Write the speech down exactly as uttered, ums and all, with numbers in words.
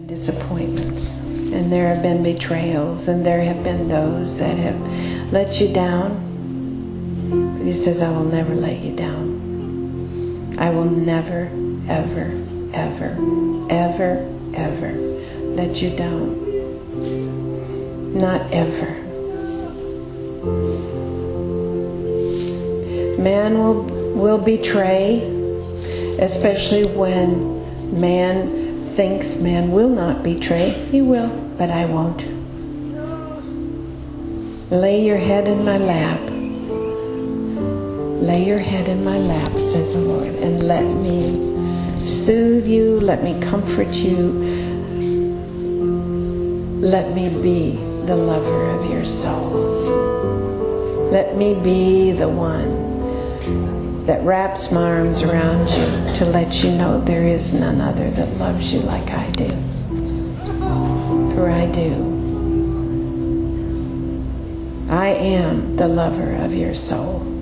disappointments, and there have been betrayals, and there have been those that have let you down. But he says, I will never let you down. I will never, ever, ever, ever, ever let you down. Not ever. Man will, will betray, especially when man thinks man will not betray. He will, but I won't. Lay your head in my lap. Lay your head in my lap, says the Lord, and let me soothe you, let me comfort you, let me be the lover of your soul. Let me be the one that wraps my arms around you to let you know there is none other that loves you like I do. For I do. I am the lover of your soul.